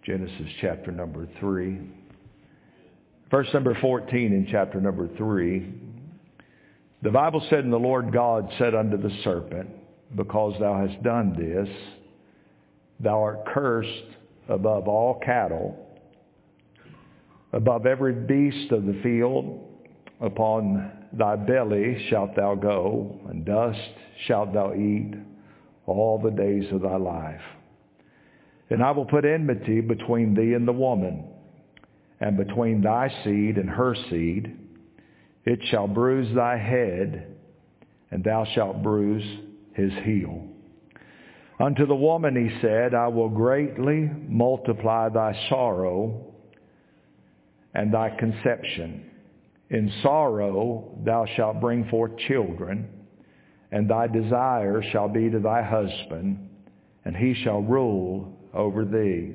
Genesis chapter number 3. Verse number 14 in chapter number 3. The Bible said, "And the Lord God said unto the serpent, Because thou hast done this, thou art cursed above all cattle, above every beast of the field. Upon thy belly shalt thou go, and dust shalt thou eat all the days of thy life. And I will put enmity between thee and the woman, and between thy seed and her seed. It shall bruise thy head, and thou shalt bruise his heel. Unto the woman he said, I will greatly multiply thy sorrow and thy conception. In sorrow thou shalt bring forth children, and thy desire shall be to thy husband, and he shall rule over thee.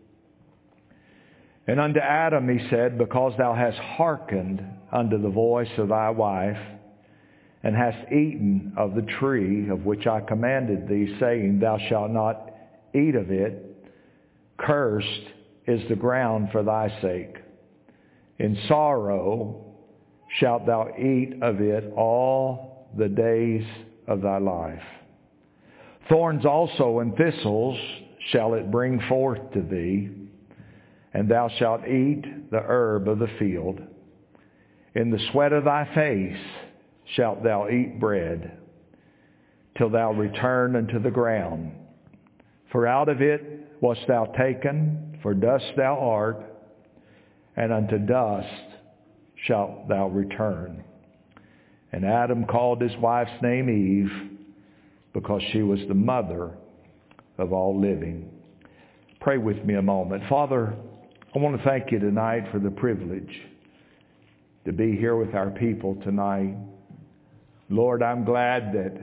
And unto Adam he said, Because thou hast hearkened unto the voice of thy wife, and hast eaten of the tree of which I commanded thee, saying, Thou shalt not eat of it, cursed is the ground for thy sake. In sorrow shalt thou eat of it all the days of thy life. Thorns also and thistles shall it bring forth to thee, and thou shalt eat the herb of the field. In the sweat of thy face shalt thou eat bread, till thou return unto the ground. For out of it wast thou taken, for dust thou art, and unto dust shalt thou return. And Adam called his wife's name Eve, because she was the mother of all living." Pray with me a moment. Father, I want to thank you tonight for the privilege to be here with our people tonight. Lord, I'm glad that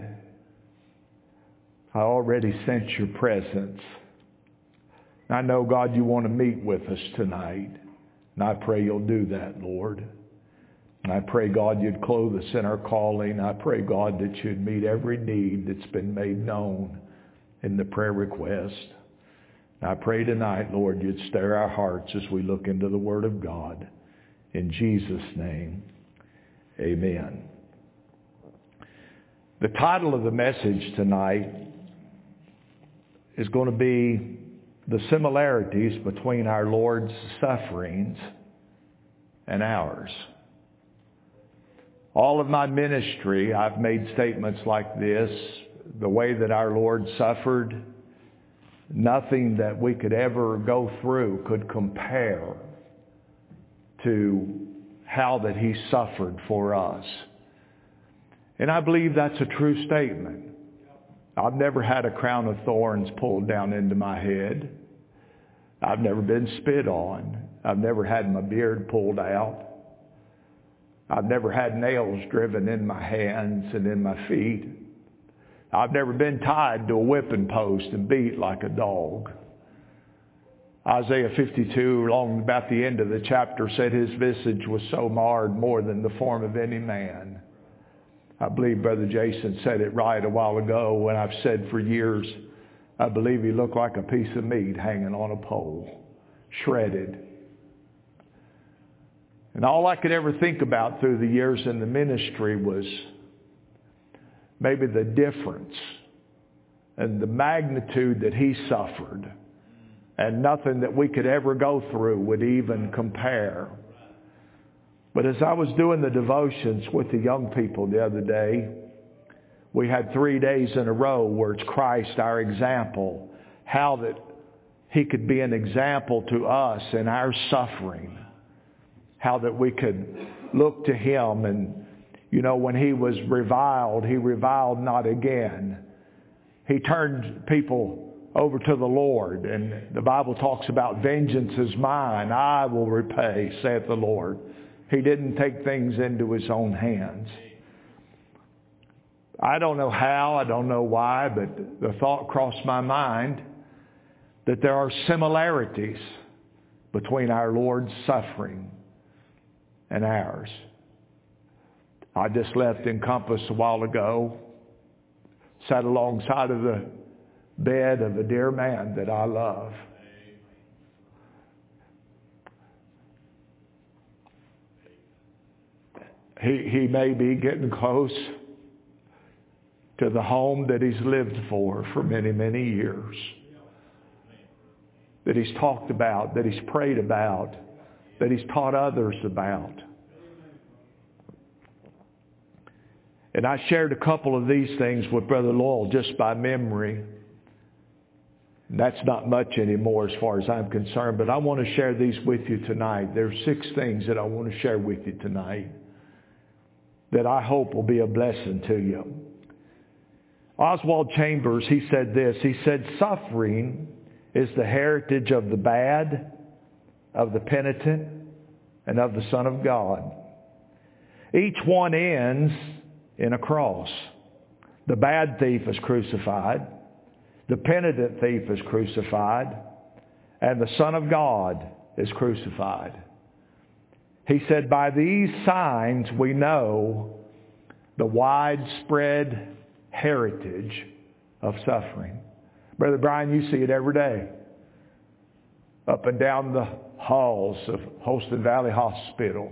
I already sense your presence. I know, God, you want to meet with us tonight. And I pray you'll do that, Lord. And I pray, God, you'd clothe us in our calling. I pray, God, that you'd meet every need that's been made known in the prayer request. And I pray tonight, Lord, you'd stir our hearts as we look into the Word of God. In Jesus' name, amen. The title of the message tonight is going to be the similarities between our Lord's sufferings and ours. All of my ministry, I've made statements like this. The way that our Lord suffered, nothing that we could ever go through could compare to how that he suffered for us. And I believe that's a true statement. I've never had a crown of thorns pulled down into my head. I've never been spit on. I've never had my beard pulled out. I've never had nails driven in my hands and in my feet. I've never been tied to a whipping post and beat like a dog. Isaiah 52, along about the end of the chapter, said his visage was so marred more than the form of any man. I believe Brother Jason said it right a while ago, and I've said for years, I believe he looked like a piece of meat hanging on a pole, shredded. And all I could ever think about through the years in the ministry was maybe the difference and the magnitude that he suffered. And nothing that we could ever go through would even compare. But as I was doing the devotions with the young people the other day, we had 3 days in a row where it's Christ, our example, how that he could be an example to us in our suffering, how that we could look to him. And, you know, when he was reviled, he reviled not again. He turned people over to the Lord. And the Bible talks about vengeance is mine, I will repay, saith the Lord. He didn't take things into his own hands. I don't know how, I don't know why, but the thought crossed my mind that there are similarities between our Lord's suffering and ours. I just left Encompass a while ago, sat alongside of the bed of a dear man that I love. He may be getting close to the home that he's lived for many, many years. That he's talked about, that he's prayed about, that he's taught others about. And I shared a couple of these things with Brother Lowell just by memory. And that's not much anymore as far as I'm concerned, but I want to share these with you tonight. There's 6 things that I want to share with you tonight that I hope will be a blessing to you. Oswald Chambers, he said this. He said, suffering is the heritage of the bad, of the penitent, and of the Son of God. Each one ends in a cross. The bad thief is crucified. The penitent thief is crucified. And the Son of God is crucified. He said, by these signs we know the widespread heritage of suffering. Brother Brian, you see it every day. Up and down the halls of Holston Valley Hospital.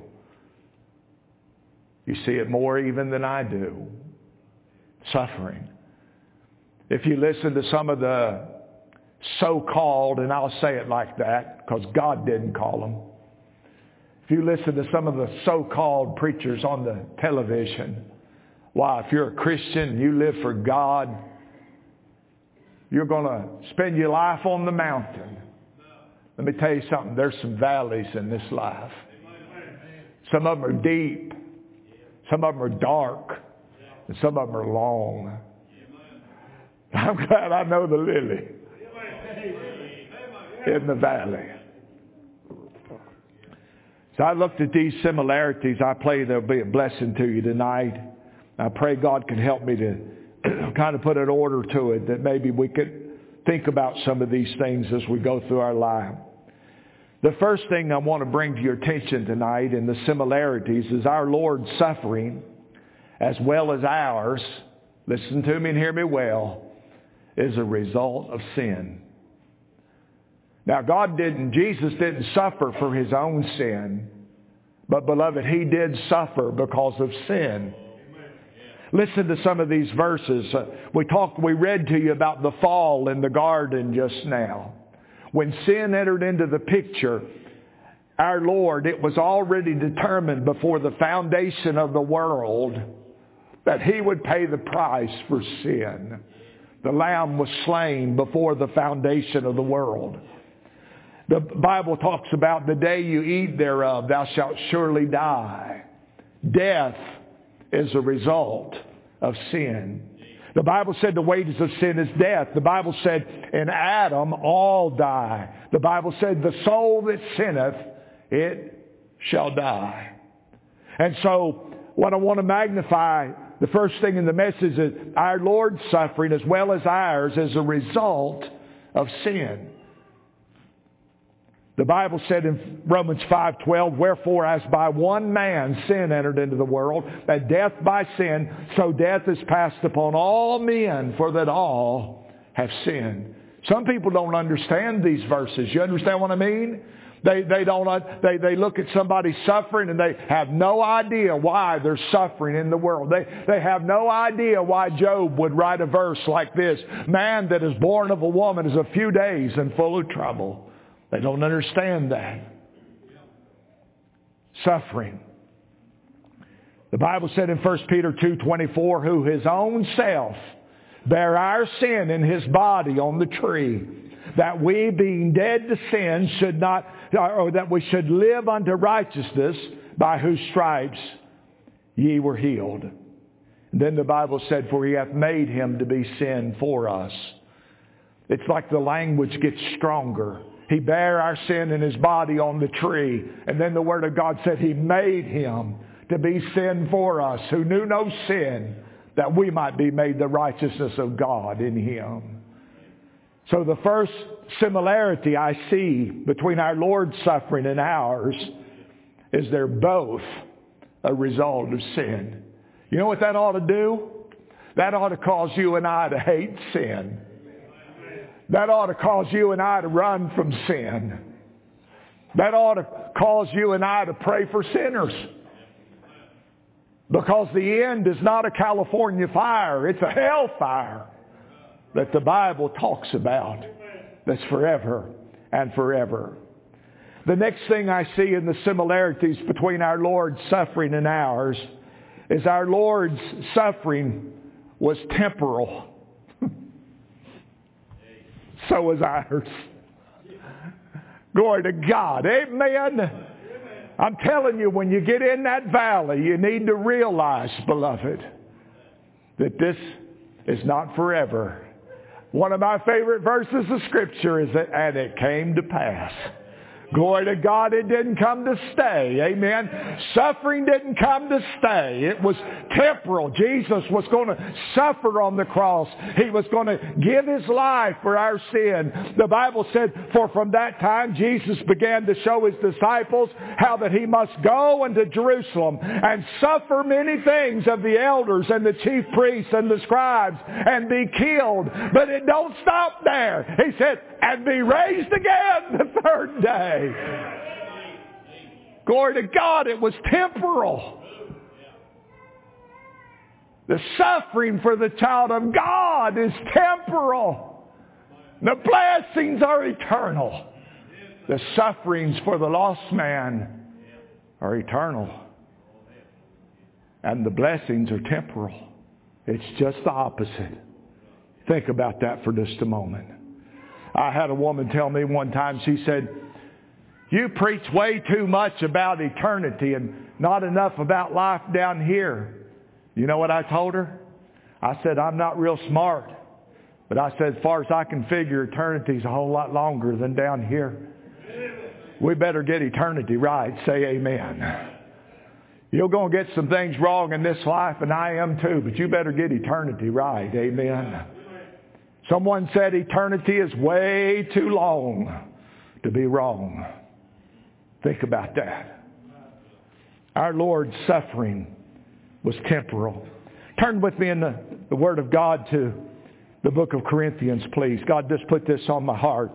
You see it more even than I do. Suffering. If you listen to some of the so-called, and I'll say it like that because God didn't call them. If you listen to some of the so-called preachers on the television, why, if you're a Christian and you live for God, you're going to spend your life on the mountain. Let me tell you something. There's some valleys in this life. Some of them are deep. Some of them are dark. And some of them are long. I'm glad I know the lily in the valley. So I looked at these similarities. I pray there'll be a blessing to you tonight. I pray God can help me to kind of put an order to it, that maybe we could think about some of these things as we go through our life. The first thing I want to bring to your attention tonight in the similarities is our Lord's suffering as well as ours, listen to me and hear me well, is a result of sin. Now Jesus didn't suffer for his own sin, but beloved, he did suffer because of sin. Listen to some of these verses. We read to you about the fall in the garden just now. When sin entered into the picture, our Lord, it was already determined before the foundation of the world that he would pay the price for sin. The Lamb was slain before the foundation of the world. The Bible talks about the day you eat thereof, thou shalt surely die. Death is a result of sin. The Bible said the wages of sin is death. The Bible said in Adam all die. The Bible said the soul that sinneth, it shall die. And so what I want to magnify, the first thing in the message is our Lord's suffering as well as ours is a result of sin. The Bible said in Romans 5:12, wherefore as by one man sin entered into the world, and death by sin, so death is passed upon all men, for that all have sinned. Some people don't understand these verses. You understand what I mean? They look at somebody suffering and they have no idea why they're suffering in the world. They have no idea why Job would write a verse like this. Man that is born of a woman is a few days and full of trouble. They don't understand that. Suffering. The Bible said in 1 Peter 2:24, who his own self bare our sin in his body on the tree, that we being dead to sin should not, or that we should live unto righteousness, by whose stripes ye were healed. And then the Bible said, for he hath made him to be sin for us. It's like the language gets stronger. He bare our sin in his body on the tree. And then the Word of God said he made him to be sin for us, who knew no sin, that we might be made the righteousness of God in him. So the first similarity I see between our Lord's suffering and ours is they're both a result of sin. You know what that ought to do? That ought to cause you and I to hate sin. That ought to cause you and I to run from sin. That ought to cause you and I to pray for sinners. Because the end is not a California fire. It's a hellfire that the Bible talks about. That's forever and forever. The next thing I see in the similarities between our Lord's suffering and ours is our Lord's suffering was temporal. So was ours. Glory to God. Amen. I'm telling you, when you get in that valley, you need to realize, beloved, that this is not forever. One of my favorite verses of Scripture is that, and it came to pass. Glory to God, it didn't come to stay. Amen. Suffering didn't come to stay. It was temporal. Jesus was going to suffer on the cross. He was going to give His life for our sin. The Bible said, for from that time Jesus began to show His disciples how that He must go into Jerusalem and suffer many things of the elders and the chief priests and the scribes and be killed. But it don't stop there. He said, and be raised again the third day. Glory to God, it was temporal. The suffering for the child of God is temporal. The blessings are eternal. The sufferings for the lost man are eternal. And the blessings are temporal. It's just the opposite. Think about that for just a moment. I had a woman tell me one time, she said, you preach way too much about eternity and not enough about life down here. You know what I told her? I said, I'm not real smart. But I said, as far as I can figure, eternity's a whole lot longer than down here. We better get eternity right. Say amen. You're going to get some things wrong in this life, and I am too, but you better get eternity right. Amen. Someone said eternity is way too long to be wrong. Think about that. Our Lord's suffering was temporal. Turn with me in the Word of God to the book of Corinthians, please. God just put this on my heart.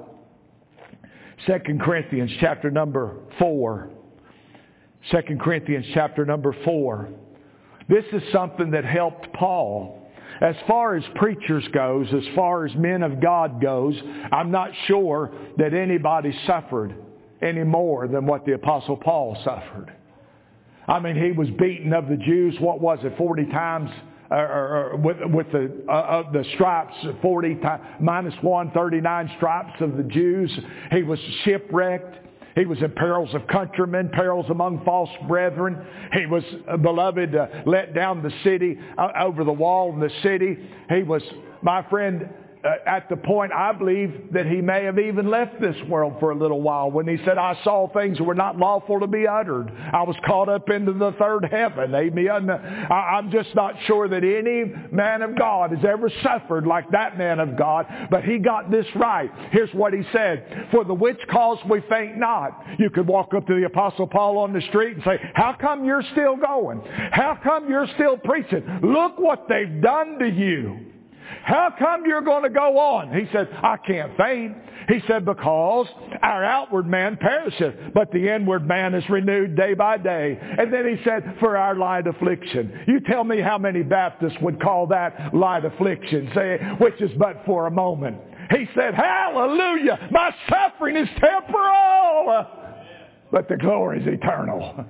2 Corinthians chapter number 4. 2 Corinthians chapter number 4. This is something that helped Paul. As far as preachers goes, as far as men of God goes, I'm not sure that anybody suffered any more than what the Apostle Paul suffered. I mean, he was beaten of the Jews, what was it, 40 times, with the stripes, 40 times, minus 1, 39 stripes of the Jews. He was shipwrecked. He was in perils of countrymen, perils among false brethren. He was, beloved, let down the city, over the wall in the city. He was, my friend, at the point, I believe, that he may have even left this world for a little while when he said, I saw things that were not lawful to be uttered. I was caught up into the third heaven. Amen. I'm just not sure that any man of God has ever suffered like that man of God, but he got this right. Here's what he said. For the which cause we faint not. You could walk up to the Apostle Paul on the street and say, how come you're still going? How come you're still preaching? Look what they've done to you. How come you're going to go on? He said, I can't faint. He said, because our outward man perisheth, but the inward man is renewed day by day. And then he said, for our light affliction. You tell me how many Baptists would call that light affliction, say, which is but for a moment. He said, hallelujah, my suffering is temporal, but the glory is eternal.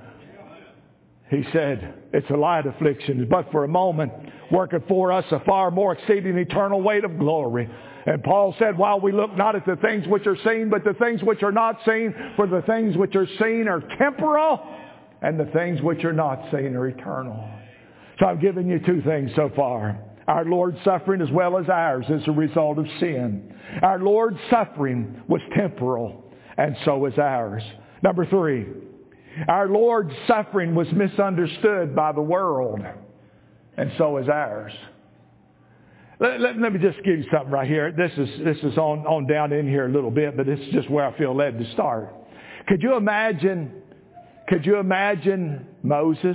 He said, it's a light affliction, but for a moment, worketh for us a far more exceeding eternal weight of glory. And Paul said, while we look not at the things which are seen, but the things which are not seen, for the things which are seen are temporal, and the things which are not seen are eternal. So I've given you two things so far. Our Lord's suffering as well as ours is a result of sin. Our Lord's suffering was temporal, and so is ours. Number 3. Our Lord's suffering was misunderstood by the world, and so is ours. Let me just give you something right here. This is on down in here a little bit, but it's just where I feel led to start. Could you imagine Moses?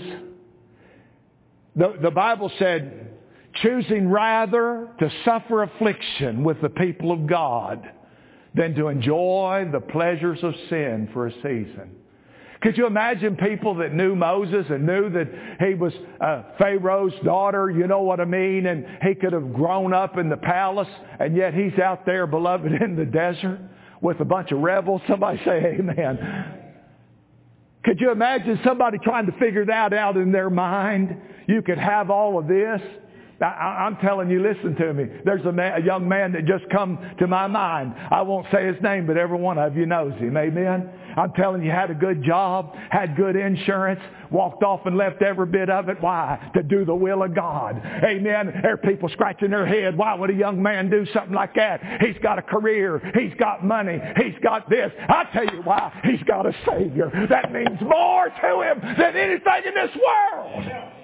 The Bible said, choosing rather to suffer affliction with the people of God than to enjoy the pleasures of sin for a season. Could you imagine people that knew Moses and knew that he was Pharaoh's daughter, you know what I mean, and he could have grown up in the palace, and yet he's out there, beloved, in the desert with a bunch of rebels? Somebody say amen. Could you imagine somebody trying to figure that out in their mind? You could have all of this. I'm telling you, listen to me. There's a young man that just come to my mind. I won't say his name, but every one of you knows him. Amen? I'm telling you, had a good job, had good insurance, walked off and left every bit of it. Why? To do the will of God. Amen? There are people scratching their head. Why would a young man do something like that? He's got a career. He's got money. He's got this. I tell you why. He's got a Savior. That means more to him than anything in this world.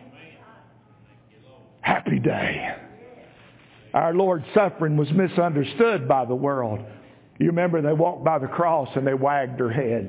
Happy day. Our Lord's suffering was misunderstood by the world. You remember they walked by the cross and they wagged their heads.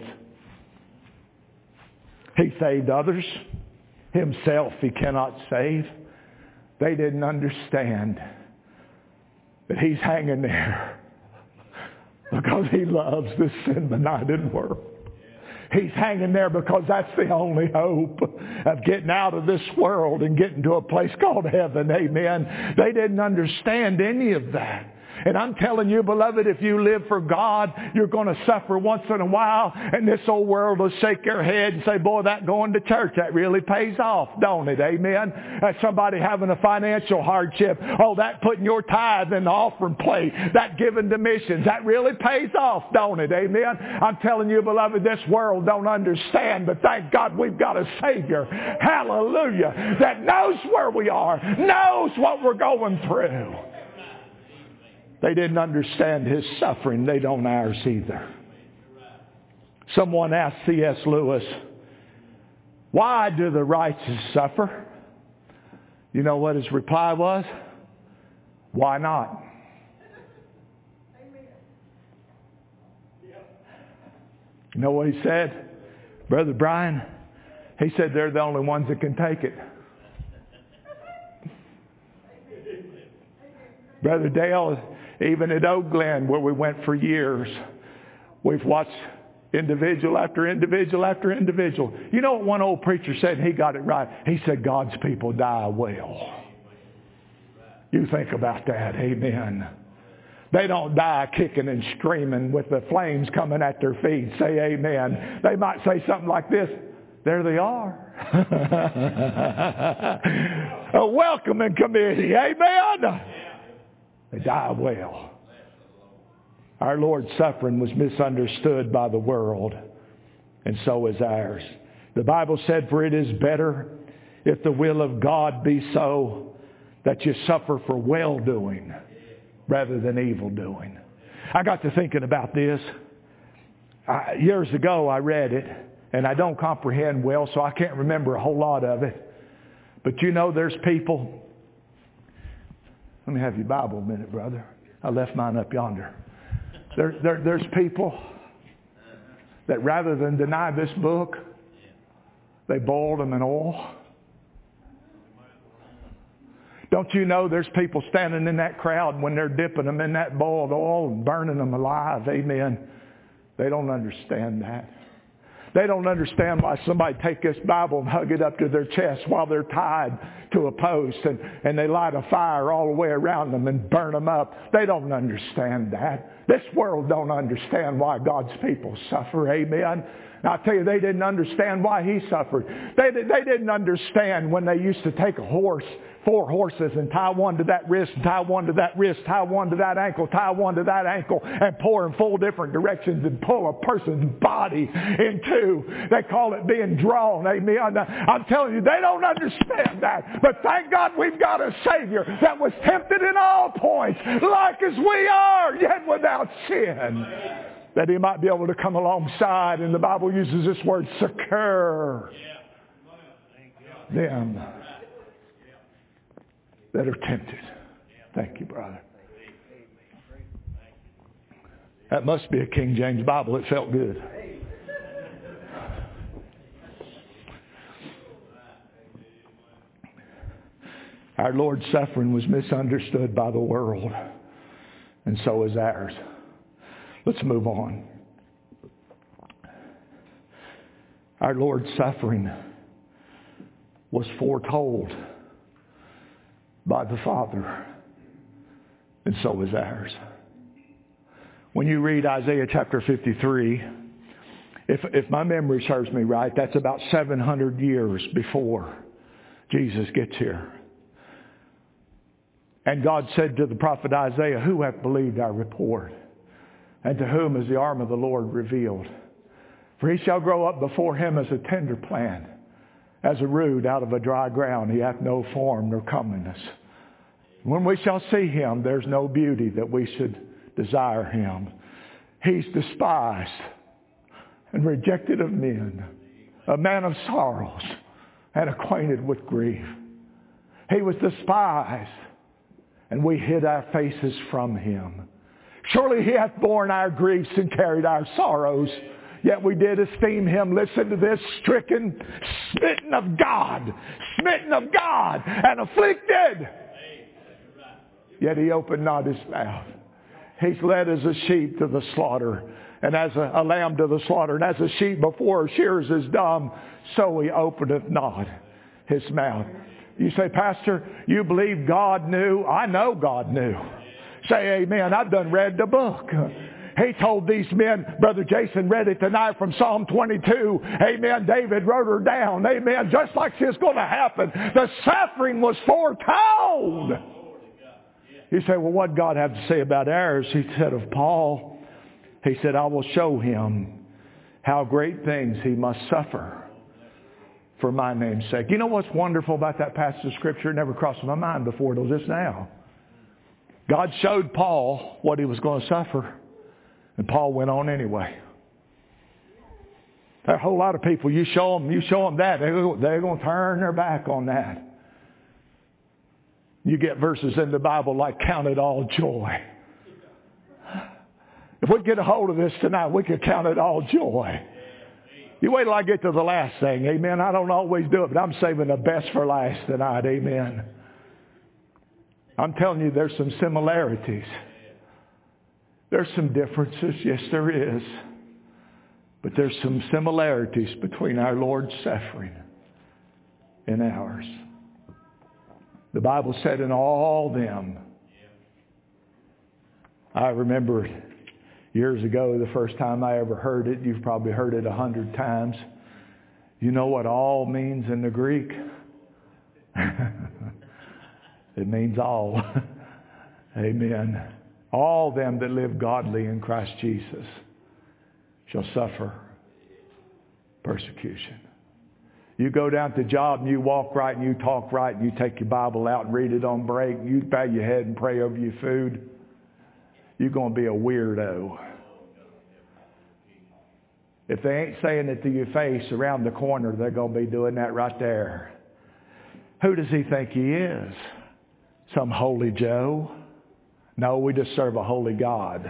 He saved others. Himself he cannot save. They didn't understand that he's hanging there because he loves this sin-benighted world. He's hanging there because that's the only hope of getting out of this world and getting to a place called heaven. Amen. They didn't understand any of that. And I'm telling you, beloved, if you live for God, you're going to suffer once in a while, and this old world will shake their head and say, boy, that going to church, that really pays off, don't it? Amen? That's somebody having a financial hardship. Oh, that putting your tithe in the offering plate, that giving to missions, that really pays off, don't it? Amen? I'm telling you, beloved, this world don't understand, but thank God we've got a Savior, hallelujah, that knows where we are, knows what we're going through. They didn't understand his suffering. They don't ours either. Someone asked C.S. Lewis, why do the righteous suffer? You know what his reply was? Why not? You know what he said? Brother Brian, he said they're the only ones that can take it. Brother Dale, even at Oak Glen, where we went for years, we've watched individual after individual after individual. You know what one old preacher said, and he got it right? He said, God's people die well. You think about that. Amen. They don't die kicking and screaming with the flames coming at their feet. Say amen. They might say something like this. There they are. A welcoming committee. Amen. They die well. Our Lord's suffering was misunderstood by the world, and so is ours. The Bible said, for it is better if the will of God be so that you suffer for well-doing rather than evil-doing. I got to thinking about this. Years ago I read it, and I don't comprehend well, so I can't remember a whole lot of it. But you know there's people... Let me have your Bible a minute, brother. I left mine up yonder. There's people that rather than deny this book, they boiled them in oil. Don't you know there's people standing in that crowd when they're dipping them in that boiled oil and burning them alive? Amen. They don't understand that. They don't understand why somebody take this Bible and hug it up to their chest while they're tied to a post and they light a fire all the way around them and burn them up. They don't understand that. This world don't understand why God's people suffer. Amen. Now, I tell you, they didn't understand why he suffered. They didn't understand when they used to take a horse, 4 horses, and tie one to that wrist, and tie one to that wrist, tie one to that ankle, tie one to that ankle, and pour in 4 different directions and pull a person's body in 2. They call it being drawn. Amen. I'm telling you, they don't understand that. But thank God we've got a Savior that was tempted in all points, like as we are, yet without sin. That he might be able to come alongside. And the Bible uses this word, succor them that are tempted. Thank you, brother. That must be a King James Bible. It felt good. Our Lord's suffering was misunderstood by the world, and so is ours. Let's move on. Our Lord's suffering was foretold by the Father, and so is ours. When you read Isaiah chapter 53, if my memory serves me right, that's about 700 years before Jesus gets here. And God said to the prophet Isaiah, "Who hath believed our report? And to whom is the arm of the Lord revealed? For he shall grow up before him as a tender plant, as a root out of a dry ground. He hath no form nor comeliness. When we shall see him, there's no beauty that we should desire him. He's despised and rejected of men, a man of sorrows and acquainted with grief. He was despised, and we hid our faces from him. Surely he hath borne our griefs and carried our sorrows. Yet we did esteem him," listen to this, "stricken, smitten of God, and afflicted. Yet he opened not his mouth. He's led as a sheep to the slaughter, and as a lamb to the slaughter. And as a sheep before her shearers is dumb, so he openeth not his mouth." You say, "Pastor, you believe God knew?" I know God knew. Say amen. I've done read the book. He told these men, Brother Jason read it tonight from Psalm 22. Amen. David wrote her down. Amen. Just like this is going to happen. The suffering was foretold. You say, "Well, what did God have to say about ours?" He said of Paul, he said, "I will show him how great things he must suffer for my name's sake." You know what's wonderful about that passage of Scripture? It never crossed my mind before till just now. God showed Paul what he was going to suffer, and Paul went on anyway. There are a whole lot of people, you show them that, they're going to turn their back on that. You get verses in the Bible like, "Count it all joy." If we get a hold of this tonight, we could count it all joy. You wait till I get to the last thing, amen. I don't always do it, but I'm saving the best for last tonight, amen. I'm telling you, there's some similarities. There's some differences, yes there is. But there's some similarities between our Lord's suffering and ours. The Bible said, "In all them." I remember years ago, the first time I ever heard it, you've probably heard it 100 times. You know what all means in the Greek? It means all. Amen. All them that live godly in Christ Jesus shall suffer persecution. You go down to the job and you walk right and you talk right and you take your Bible out and read it on break. You bow your head and pray over your food. You're going to be a weirdo. If they ain't saying it to your face around the corner, they're going to be doing that right there. Who does he think he is? Some holy Joe? No, we just serve a holy God.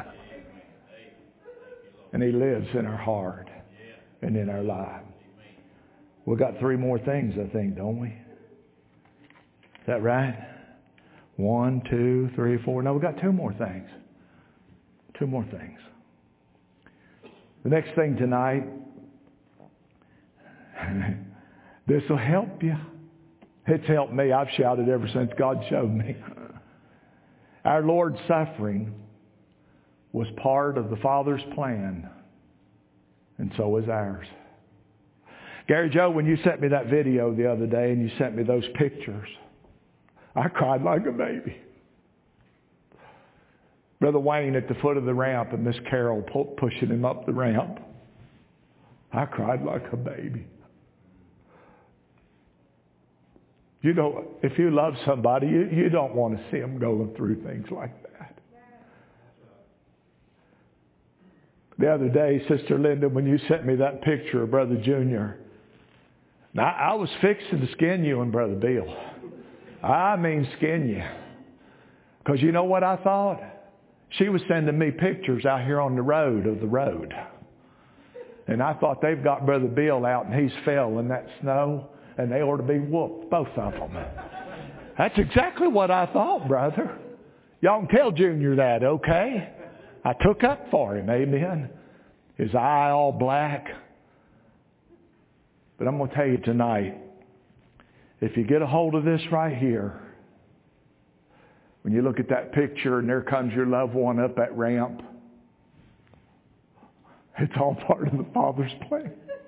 And he lives in our heart and in our life. We've got 3 more things, I think, don't we? Is that right? 1, 2, 3, 4. No, we've got 2 more things. 2 more things. The next thing tonight, this will help you. It's helped me. I've shouted ever since God showed me. Our Lord's suffering was part of the Father's plan, and so is ours. Gary Joe, when you sent me that video the other day and you sent me those pictures, I cried like a baby. Brother Wayne at the foot of the ramp and Miss Carol pushing him up the ramp. I cried like a baby. You know, if you love somebody, you don't want to see them going through things like that. The other day, Sister Linda, when you sent me that picture of Brother Junior, now I was fixing to skin you and Brother Bill. I mean skin you. Because you know what I thought? She was sending me pictures out here on the road of the road. And I thought they've got Brother Bill out and he's fell in that snow. And they ought to be whooped, both of them. That's exactly what I thought, brother. Y'all can tell Junior that, okay? I took up for him, amen. His eye all black. But I'm going to tell you tonight, if you get a hold of this right here, when you look at that picture and there comes your loved one up that ramp, it's all part of the Father's plan.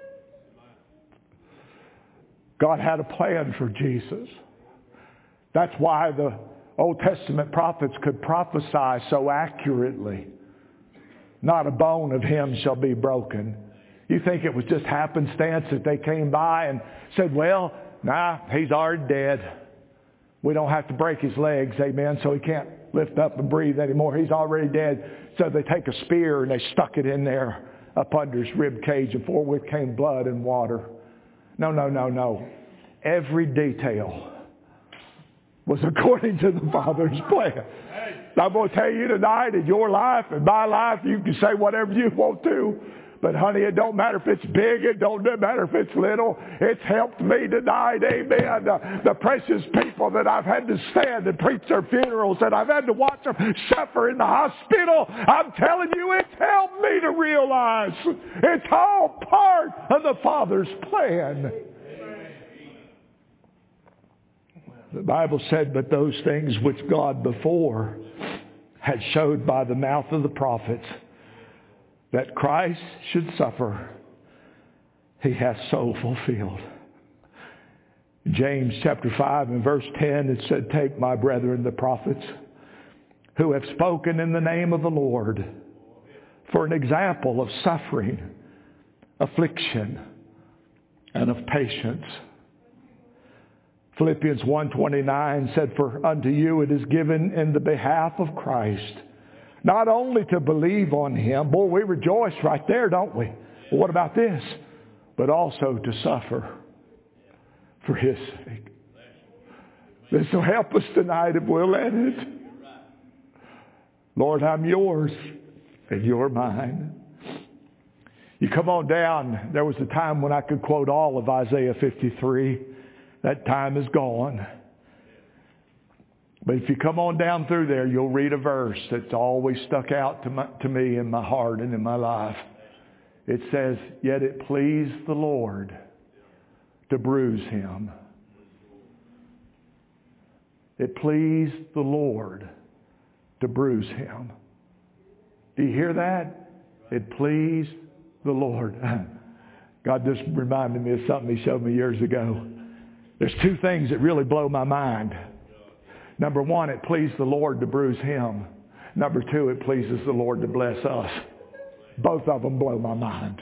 God had a plan for Jesus. That's why the Old Testament prophets could prophesy so accurately. Not a bone of him shall be broken. You think it was just happenstance that they came by and said, well, nah, he's already dead. We don't have to break his legs, amen, so he can't lift up and breathe anymore. He's already dead. So they take a spear and they stuck it in there up under his rib cage, and forthwith came blood and water. No. Every detail was according to the Father's plan. I'm going to tell you tonight, in your life, in my life, you can say whatever you want to. But honey, it don't matter if it's big. It don't matter if it's little. It's helped me tonight, amen. The precious people that I've had to stand and preach their funerals, and I've had to watch them suffer in the hospital. I'm telling you, it's helped me to realize it's all part of the Father's plan. The Bible said, but those things which God before had showed by the mouth of the prophets, that Christ should suffer, he hath so fulfilled. James chapter 5 and verse 10, it said, take my brethren the prophets, who have spoken in the name of the Lord, for an example of suffering, affliction, and of patience. Philippians 1:29 said, for unto you it is given in the behalf of Christ, not only to believe on him. Boy, we rejoice right there, don't we? Well, what about this? But also to suffer for his sake. This will help us tonight if we'll let it. Lord, I'm yours and you're mine. You come on down. There was a time when I could quote all of Isaiah 53. That time is gone. But if you come on down through there, you'll read a verse that's always stuck out to me in my heart and in my life. It says, yet it pleased the Lord to bruise him. It pleased the Lord to bruise him. Do you hear that? It pleased the Lord. God just reminded me of something he showed me years ago. There's two things that really blow my mind. Number one, it pleased the Lord to bruise him. Number two, it pleases the Lord to bless us. Both of them blow my mind.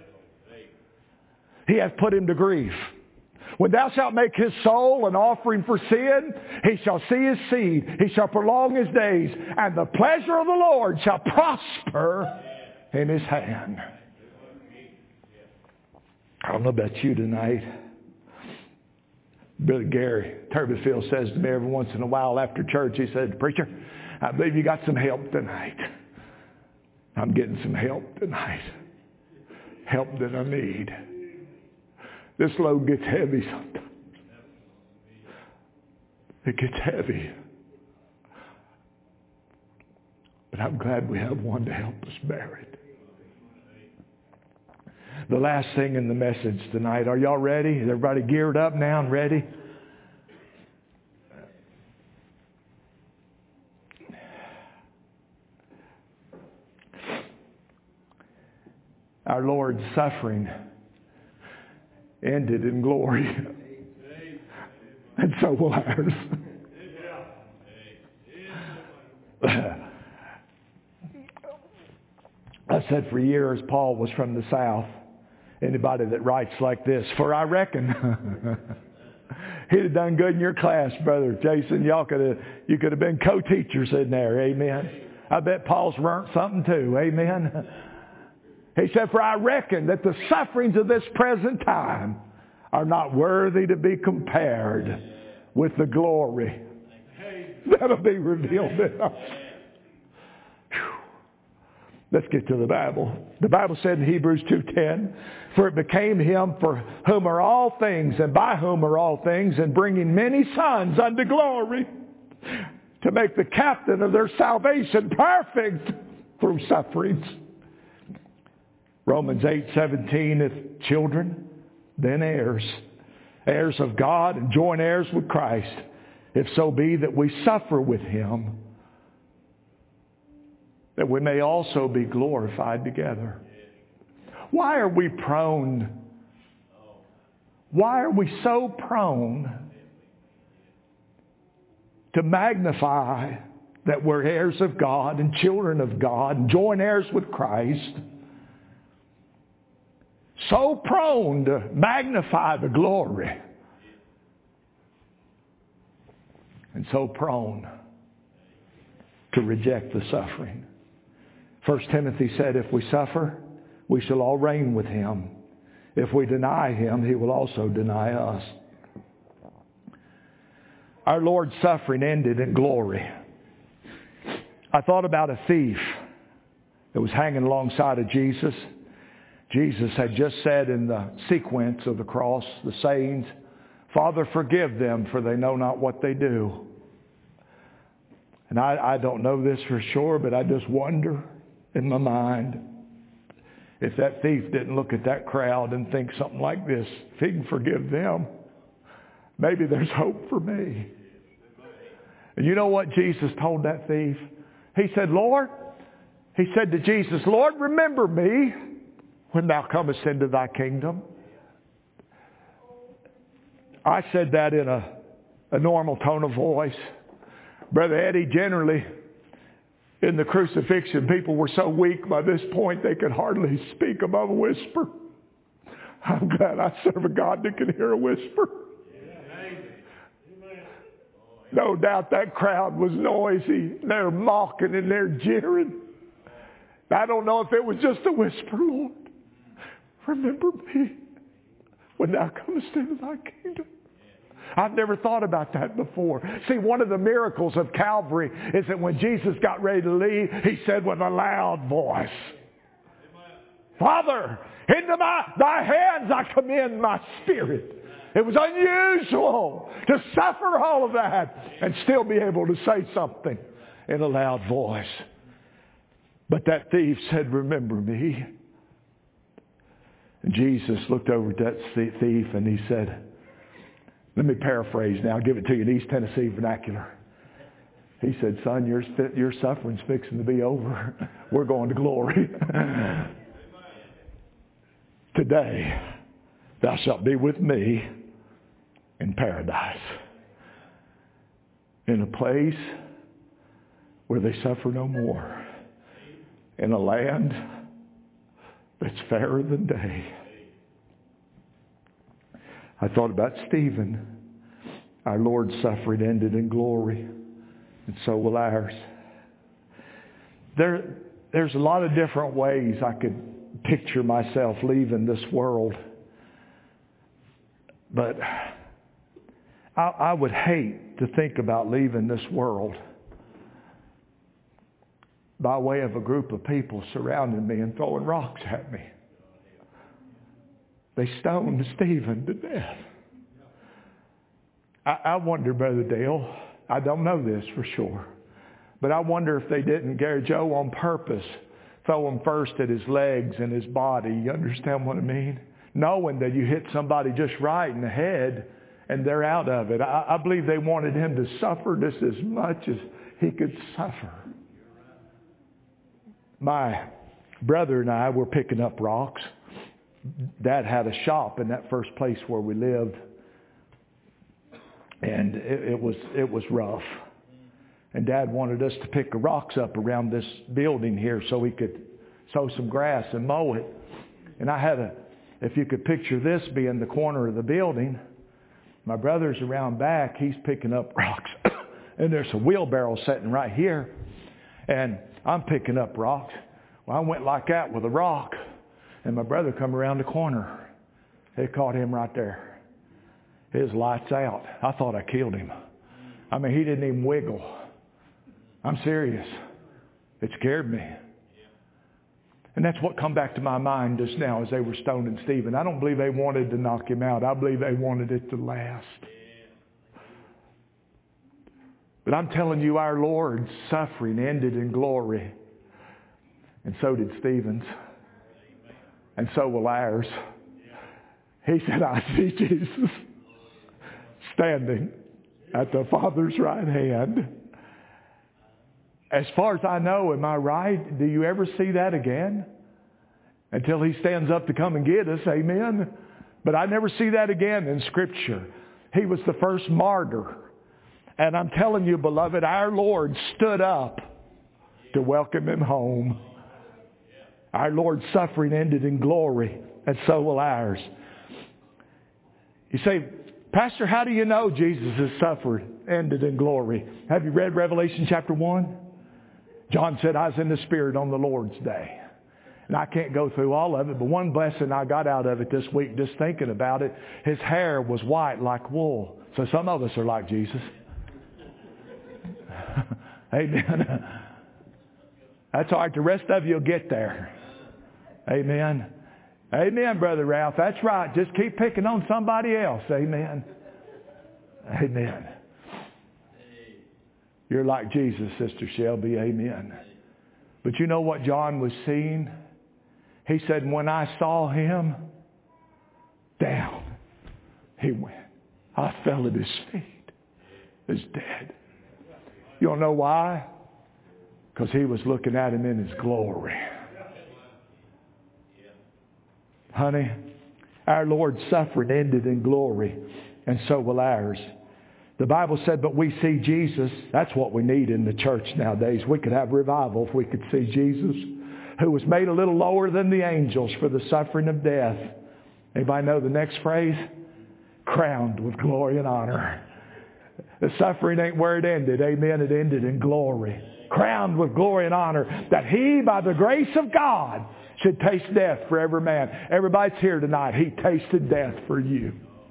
He hath put him to grief. When thou shalt make his soul an offering for sin, he shall see his seed. He shall prolong his days. And the pleasure of the Lord shall prosper in his hand. I don't know about you tonight. Brother Gary Turbyfield says to me every once in a while after church, he said, preacher, I believe you got some help tonight. I'm getting some help tonight. Help that I need. This load gets heavy sometimes. It gets heavy. But I'm glad we have one to help us bear it. The last thing in the message tonight. Are y'all ready? Is everybody geared up now and ready? Our Lord's suffering ended in glory. And so will ours. I said for years Paul was from the South. Anybody that writes like this, for I reckon he'd have done good in your class, Brother Jason. You could have been co-teachers in there, amen. I bet Paul's learned something too, amen. He said, for I reckon that the sufferings of this present time are not worthy to be compared with the glory that'll be revealed in us. Let's get to the Bible. The Bible said in Hebrews 2:10, for it became him for whom are all things, and by whom are all things, and bringing many sons unto glory, to make the captain of their salvation perfect through sufferings. Romans 8:17, if children, then heirs, heirs of God and joint heirs with Christ, if so be that we suffer with Him, that we may also be glorified together. Why are we prone? Why are we so prone to magnify that we're heirs of God and children of God and joint heirs with Christ? So prone to magnify the glory. And so prone to reject the suffering. 1 Timothy said, if we suffer, we shall all reign with Him. If we deny Him, He will also deny us. Our Lord's suffering ended in glory. I thought about a thief that was hanging alongside of Jesus. Jesus had just said in the sequence of the cross, the sayings, Father, forgive them, for they know not what they do. And I don't know this for sure, but I just wonder in my mind if that thief didn't look at that crowd and think something like this. If he can forgive them, maybe there's hope for me. And you know what Jesus told that thief? He said, he said to Jesus, Lord, remember me when thou comest into thy kingdom. I said that in a normal tone of voice. Brother Eddie, generally in the crucifixion, people were so weak by this point they could hardly speak above a whisper. I'm glad I serve a God that can hear a whisper. No doubt that crowd was noisy. They're mocking and they're jeering. I don't know if it was just a whisper, Lord. Remember me when thou comest into thy kingdom. I've never thought about that before. See, one of the miracles of Calvary is that when Jesus got ready to leave, He said with a loud voice, Father, into thy hands I commend my spirit. It was unusual to suffer all of that and still be able to say something in a loud voice. But that thief said, remember me. And Jesus looked over at that thief and He said, let me paraphrase now, I'll give it to you in East Tennessee vernacular. He said, son, your suffering's fixing to be over. We're going to glory. Today, thou shalt be with me in paradise. In a place where they suffer no more. In a land that's fairer than day. I thought about Stephen. Our Lord's suffering ended in glory, and so will ours. There's a lot of different ways I could picture myself leaving this world. But I would hate to think about leaving this world by way of a group of people surrounding me and throwing rocks at me. They stoned Stephen to death. I wonder, Brother Dale, I don't know this for sure, but I wonder if they didn't, Gary Joe, on purpose, throw him first at his legs and his body. You understand what I mean? Knowing that you hit somebody just right in the head and they're out of it. I believe they wanted him to suffer just as much as he could suffer. My brother and I were picking up rocks. Dad had a shop in that first place where we lived, and it was rough. And Dad wanted us to pick the rocks up around this building here so we could sow some grass and mow it. And I had if you could picture this being the corner of the building, my brother's around back, he's picking up rocks. And there's a wheelbarrow sitting right here, and I'm picking up rocks. Well, I went like that with a rock. And my brother come around the corner. It caught him right there. His lights out. I thought I killed him. I mean, he didn't even wiggle. I'm serious. It scared me. And that's what come back to my mind just now as they were stoning Stephen. I don't believe they wanted to knock him out. I believe they wanted it to last. But I'm telling you, our Lord's suffering ended in glory. And so did Stephen's. And so will ours. He said, I see Jesus standing at the Father's right hand. As far as I know, am I right? Do you ever see that again? Until He stands up to come and get us, amen? But I never see that again in Scripture. He was the first martyr. And I'm telling you, beloved, our Lord stood up to welcome Him home. Our Lord's suffering ended in glory, and so will ours. You say, Pastor, how do you know Jesus' suffered ended in glory? Have you read Revelation chapter 1? John said, I was in the Spirit on the Lord's day. And I can't go through all of it, but one blessing I got out of it this week, just thinking about it, His hair was white like wool. So some of us are like Jesus. Amen. That's all right. The rest of you will get there. Amen. Amen, Brother Ralph. That's right. Just keep picking on somebody else. Amen. Amen. You're like Jesus, Sister Shelby. Amen. But you know what John was seeing? He said, when I saw Him, down he went. I fell at His feet as dead. You don't know why? Because He was looking at Him in His glory. Honey, our Lord's suffering ended in glory, and so will ours. The Bible said, but we see Jesus. That's what we need in the church nowadays. We could have revival if we could see Jesus, who was made a little lower than the angels for the suffering of death. Anybody know the next phrase? Crowned with glory and honor. The suffering ain't where it ended. Amen. It ended in glory. Crowned with glory and honor, that He, by the grace of God, should taste death for every man. Everybody's here tonight. He tasted death for you.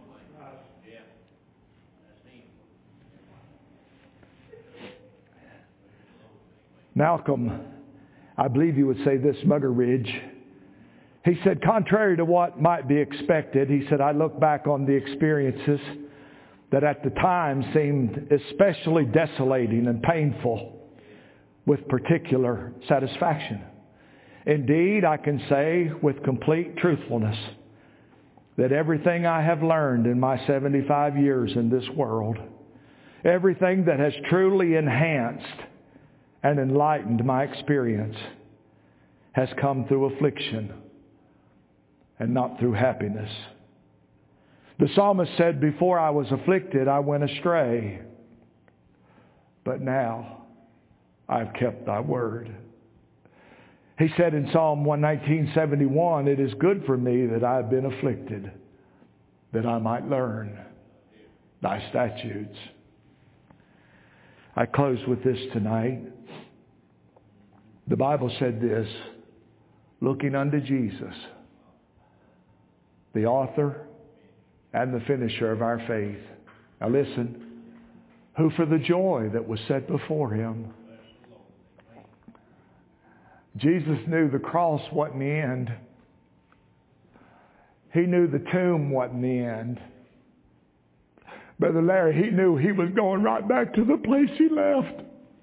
Malcolm, I believe you would say this, Muggeridge. He said, contrary to what might be expected, he said, I look back on the experiences that at the time seemed especially desolating and painful with particular satisfaction. Indeed, I can say with complete truthfulness that everything I have learned in my 75 years in this world, everything that has truly enhanced and enlightened my experience has come through affliction and not through happiness. The psalmist said, before I was afflicted, I went astray. But now I've kept Thy word. He said in Psalm 119:71, it is good for me that I have been afflicted, that I might learn Thy statutes. I close with this tonight. The Bible said this, looking unto Jesus, the author and the finisher of our faith. Now listen, who for the joy that was set before Him. Jesus knew the cross wasn't the end. He knew the tomb wasn't the end. Brother Larry, He knew He was going right back to the place He left.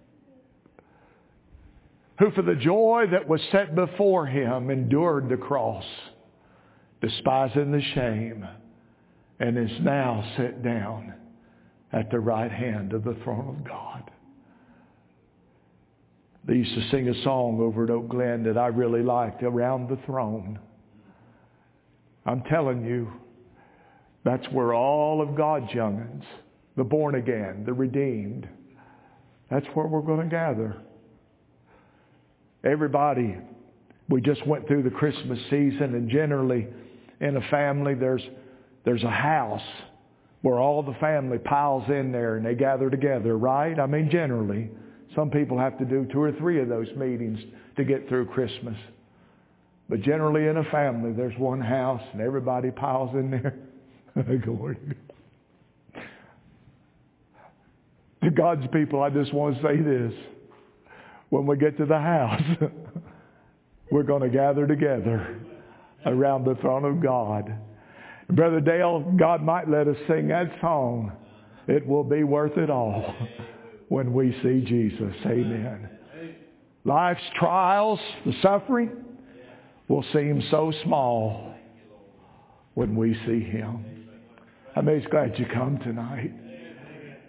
Who for the joy that was set before Him endured the cross, despising the shame, and is now set down at the right hand of the throne of God. They used to sing a song over at Oak Glen that I really liked, Around the Throne. I'm telling you, that's where all of God's young'uns, the born again, the redeemed, that's where we're going to gather. Everybody, we just went through the Christmas season, and generally in a family there's a house where all the family piles in there and they gather together, right? I mean, generally. Some people have to do 2 or 3 of those meetings to get through Christmas. But generally in a family, there's one house and everybody piles in there. To God's people, I just want to say this. When we get to the house, we're going to gather together around the throne of God. And Brother Dale, God might let us sing that song. It will be worth it all when we see Jesus. Amen. Life's trials, the suffering, will seem so small when we see Him. I'm just glad you come tonight.